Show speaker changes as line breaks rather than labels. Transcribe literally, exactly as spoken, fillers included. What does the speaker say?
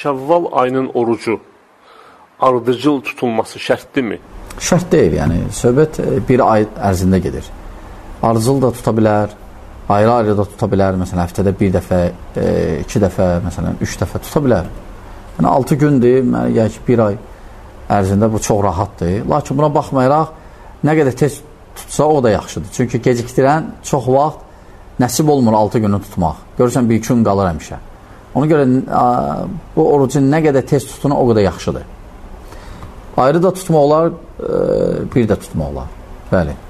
Şəvval ayının orucu ardıcıl tutulması şərtdirmi?
Şərt deyil, yəni söhbət bir ay ərzində gedir. Ardıcıl da tuta bilər, ayrı-ayrı da tuta bilər, məsələn, həftədə bir dəfə, e, iki dəfə, məsələn, üç dəfə tuta bilər. Yəni, altı gündür, yəni ki, bir ay ərzində bu çox rahatdır. Lakin buna baxmayaraq, nə qədər tez tutsa, o da yaxşıdır. Çünki gecikdirən çox vaxt nəsib olmur altı günü tutmaq. Görürsən, bir iki gün qalır həmişə. Ona görə bu orucun nə qədər tez tutuna, o qədər yaxşıdır. Ayrı da tutmaq olar, bir də tutmaq olar. Bəli.